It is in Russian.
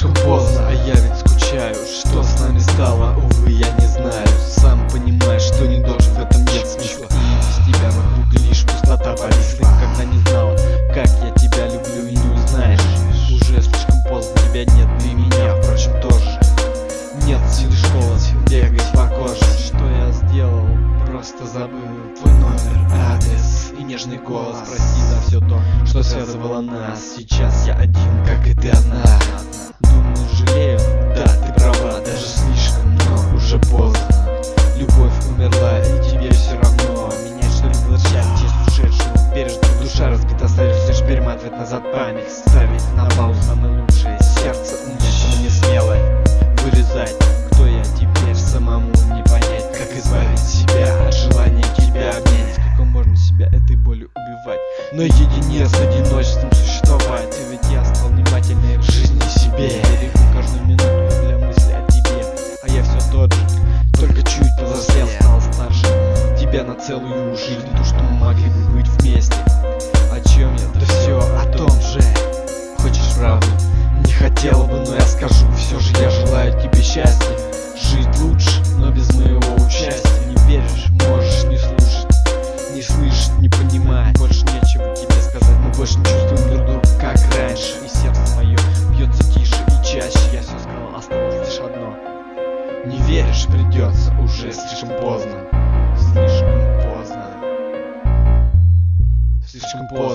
слишком поздно, а я ведь скучаю. Что с нами стало, увы, я не знаю. Сам понимаешь, что не должен, в этом нет смысла. Без тебя вокруг лишь пустота повисла. Когда не знала, как я тебя люблю и не узнаешь. Уже слишком поздно, тебя нет, и меня, впрочем, тоже. Нет сил школы, бегать по коже. Что я сделал, просто забыл твой номер, адрес и нежный голос. Прости за все то, что связывало нас. Сейчас я один, как и ты одна. Думаю, жалею, да, ты права, даже слишком, но уже поздно. Любовь умерла, и тебе все равно. Меня что ли возвращать честь ушедшего, пережитого. Душа разбита, остается лишь перематывать назад память. Ставить на паузу самое лучшее. Сердце у меня все не смелое. Вырезать, кто я теперь, самому не понять. Как избавить себя от желания тебя обнять. Сколько можно себя этой болью убивать, наедине с одиночеством существовать. И ведь я стал внимательнее к жизни и себе. Берегу каждую минуту для мысли о тебе. А я все тот же, только чуть повзрослел, стал старше. Тебя на целую жизнь, то, что мы могли бы быть вместе. О чем я? Да все о том же. Хочешь правду? Не хотела бы, но я скажу. Все же я желаю тебе счастья. Жить лучше, но без моего участия. Не веришь, можешь не слушать, не слышать, не понимать. Больше нечего тебе сказать. Мы больше не чувствуем друг друга, как раньше. И сердце мое бьется тише и чаще. Я все сказал, осталось лишь одно. Не веришь, придется, уже слишком поздно. Слишком поздно. Слишком поздно.